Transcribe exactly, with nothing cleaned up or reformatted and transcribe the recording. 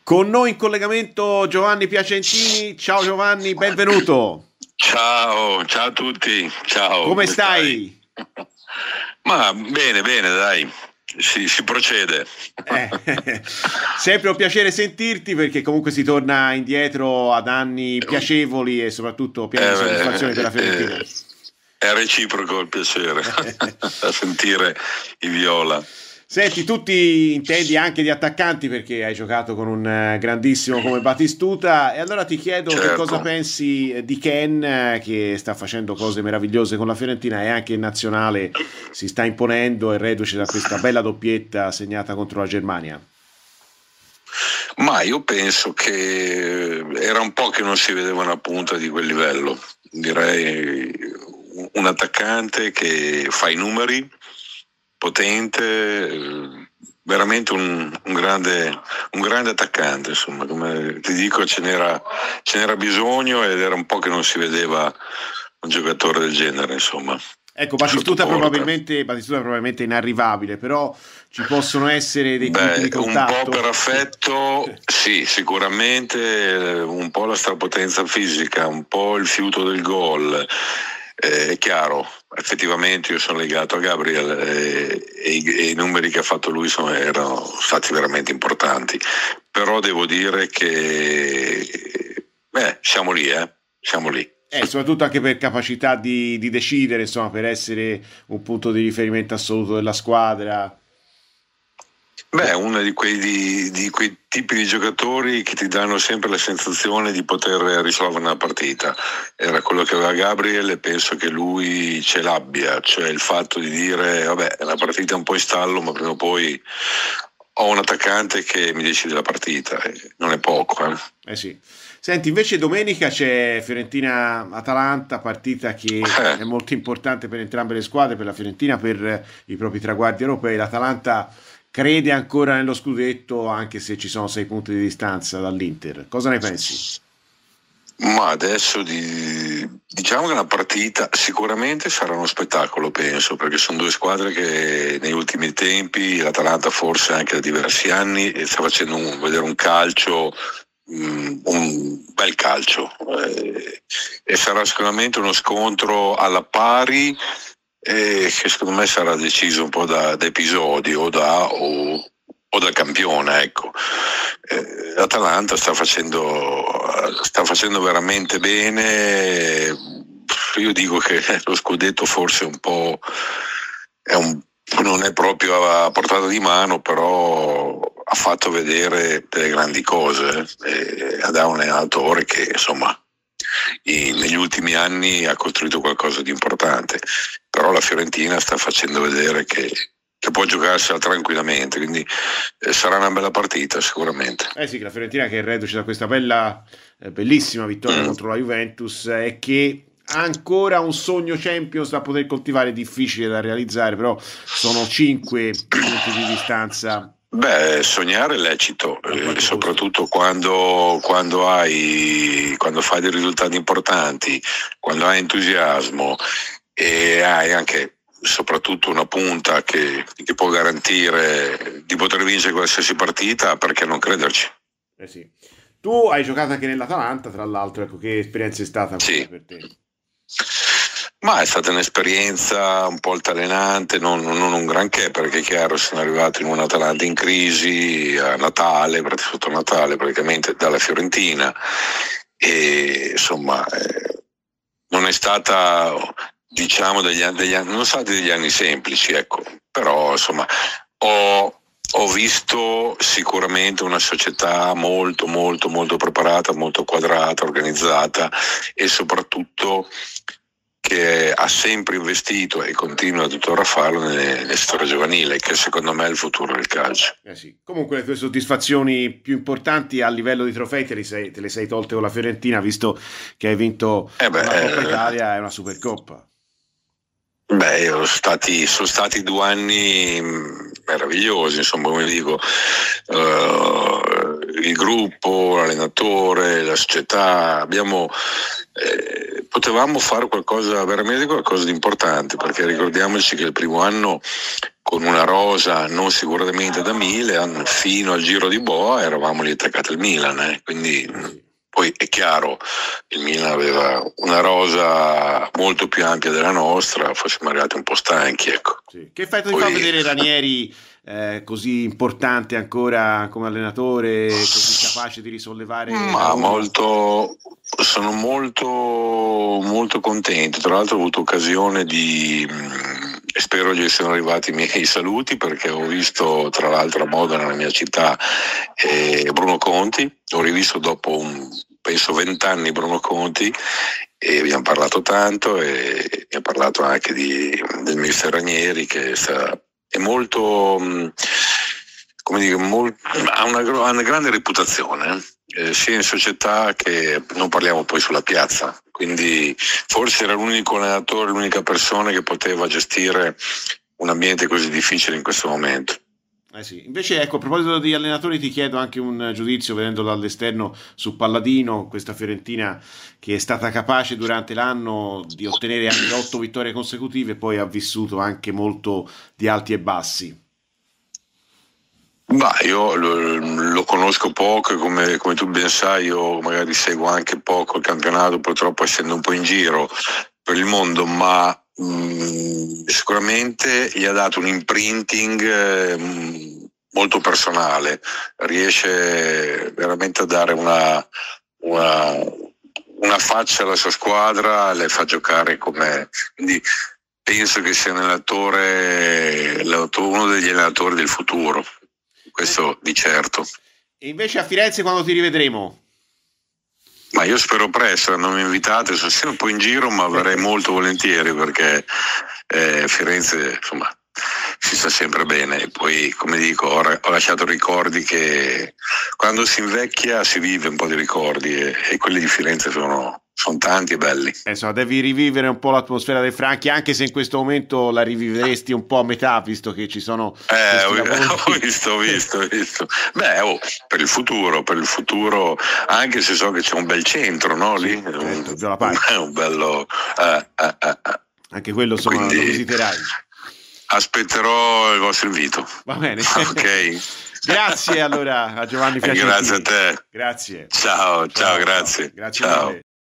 Con noi in collegamento Giovanni Piacentini. Ciao Giovanni, benvenuto. Ciao, ciao a tutti. Ciao. Come, come stai? stai? Ma bene, bene, dai. Si, si procede. Eh, sempre un piacere sentirti, perché comunque si torna indietro ad anni piacevoli e soprattutto pieni di eh, soddisfazione per la Fiorentina. Eh, è reciproco il piacere a sentire i viola. Senti, tu ti intendi anche di attaccanti, perché hai giocato con un grandissimo come Batistuta, e allora ti chiedo certo. che cosa pensi di Ken, che sta facendo cose meravigliose con la Fiorentina e anche in nazionale si sta imponendo e reduce da questa bella doppietta segnata contro la Germania. Ma io penso che era un po' che non si vedeva una punta di quel livello, direi un attaccante che fa i numeri, potente, veramente un, un grande un grande attaccante, insomma, come ti dico, ce n'era ce n'era bisogno ed era un po' che non si vedeva un giocatore del genere, insomma. Ecco, Batistuta probabilmente Batistuta probabilmente inarrivabile, però ci possono essere dei punti di contatto. Un po' per affetto, sì, sicuramente, un po' la strapotenza fisica, un po' il fiuto del gol. Eh, è chiaro, effettivamente io sono legato a Gabriel eh, e, i, e i numeri che ha fatto lui sono, erano stati veramente importanti, però devo dire che beh, siamo lì, eh, siamo lì. Eh, soprattutto anche per capacità di, di decidere, insomma, per essere un punto di riferimento assoluto della squadra. Beh, uno di quei, di, di quei tipi di giocatori che ti danno sempre la sensazione di poter risolvere una partita. Era quello che aveva Gabriel e penso che lui ce l'abbia, cioè il fatto di dire vabbè, la partita è un po' in stallo, ma prima o poi ho un attaccante che mi decide la partita, non è poco. Eh, eh sì. Senti, invece domenica c'è Fiorentina-Atalanta, partita che eh. è molto importante per entrambe le squadre, per la Fiorentina per i propri traguardi europei. L'Atalanta crede ancora nello scudetto, anche se ci sono sei punti di distanza dall'Inter. Cosa ne pensi? Ma adesso di, diciamo che una partita sicuramente sarà uno spettacolo, penso, perché sono due squadre che negli ultimi tempi, l'Atalanta forse anche da diversi anni, sta facendo un, vedere un calcio, um, un bel calcio, eh, e sarà sicuramente uno scontro alla pari, eh, che secondo me sarà deciso un po' da, da episodi o da o, o dal campione, ecco. Eh, L'Atalanta sta facendo sta facendo veramente bene. Io dico che lo scudetto forse un po' è un, non è proprio a portata di mano, però ha fatto vedere delle grandi cose eh, ad un allenatore che insomma in, negli ultimi anni ha costruito qualcosa di importante, però la Fiorentina sta facendo vedere che che può giocarsela tranquillamente, quindi eh, sarà una bella partita sicuramente. Eh sì, che la Fiorentina che è reduce da questa bella, eh, bellissima vittoria mm. contro la Juventus e eh, che ha ancora un sogno Champions da poter coltivare, difficile da realizzare, però sono cinque punti di distanza. Beh, sognare è lecito, eh, soprattutto quando, quando hai quando fai dei risultati importanti, quando hai entusiasmo e hai anche soprattutto una punta che, che può garantire di poter vincere qualsiasi partita, perché non crederci? Eh sì. Tu hai giocato anche nell'Atalanta, tra l'altro, ecco, che esperienza è stata sì. per te? Ma è stata un'esperienza un po' altalenante, non, non un granché, perché è chiaro, sono arrivato in un Atalanta in crisi a Natale, sotto Natale praticamente dalla Fiorentina, e insomma eh, non è stata, diciamo, degli anni, degli anni, non stati degli anni semplici, ecco, però insomma ho, ho visto sicuramente una società molto molto molto preparata, molto quadrata, organizzata e soprattutto che ha sempre investito e continua tuttora a farlo nelle, nelle storie giovanili, che secondo me è il futuro del calcio. Eh sì. Comunque le tue soddisfazioni più importanti a livello di trofei te le sei, te le sei tolte con la Fiorentina, visto che hai vinto eh beh, una Coppa Italia e una Supercoppa. Beh, sono stati, sono stati due anni meravigliosi, insomma, come dico, uh, il gruppo, l'allenatore, la società, abbiamo eh, potevamo fare qualcosa, veramente qualcosa di importante, perché ricordiamoci che il primo anno con una rosa non sicuramente da Milan, fino al Giro di Boa eravamo lì attaccati al Milan, eh? Quindi poi è chiaro, il Milan aveva una rosa molto più ampia della nostra, forse siamo arrivati un po' stanchi, ecco. Sì. Che effetto ti fa vedere Ranieri eh, così importante ancora come allenatore, così capace di risollevare? Ma molto, sono molto molto contento. Tra l'altro ho avuto occasione di, e spero gli siano arrivati i miei saluti, perché ho visto tra l'altro a Modena, nella mia città, eh, Bruno Conti. Ho rivisto dopo un, penso vent'anni Bruno Conti, e abbiamo parlato tanto, e mi ha parlato anche di, del mister Ranieri, che sta, è molto, come dire, molto, ha, una, ha una grande reputazione, eh, sia in società che, non parliamo poi sulla piazza, quindi forse era l'unico allenatore, l'unica persona che poteva gestire un ambiente così difficile in questo momento. Eh sì. Invece, ecco, a proposito di allenatori, ti chiedo anche un giudizio, vedendolo dall'esterno, su Palladino, questa Fiorentina che è stata capace durante l'anno di ottenere anche otto vittorie consecutive, poi ha vissuto anche molto di alti e bassi. Bah, io lo, lo conosco poco, come, come tu ben sai, io magari seguo anche poco il campionato, purtroppo essendo un po' in giro per il mondo, ma mh, sicuramente gli ha dato un imprinting eh, molto personale, riesce veramente a dare una, una, una faccia alla sua squadra, le fa giocare come... Quindi penso che sia un allenatore, uno degli allenatori del futuro. Questo di certo. E invece a Firenze quando ti rivedremo? Ma io spero presto, non mi invitate, sono sempre un po' in giro, ma verrei molto volentieri, perché eh, Firenze, insomma, si sta sempre bene. E poi, come dico, ho, ho lasciato ricordi che quando si invecchia si vive un po' di ricordi, e, e quelli di Firenze sono... sono tanti e belli. Eh, insomma, devi rivivere un po' l'atmosfera dei Franchi, anche se in questo momento la rivivresti un po' a metà, visto che ci sono... Eh, ho, ho visto, ho visto, ho visto. Beh, oh, per il futuro, per il futuro, anche se so che c'è un bel centro, no? Lì, sì, un, certo, un, un bello... Eh, eh, eh. Anche quello, insomma, quindi, lo visiterai. Aspetterò il vostro invito. Va bene. Ok. Grazie allora a Giovanni Fiacetti. Grazie a te. Grazie. Ciao, ciao, ciao, grazie. Grazie ciao. mille.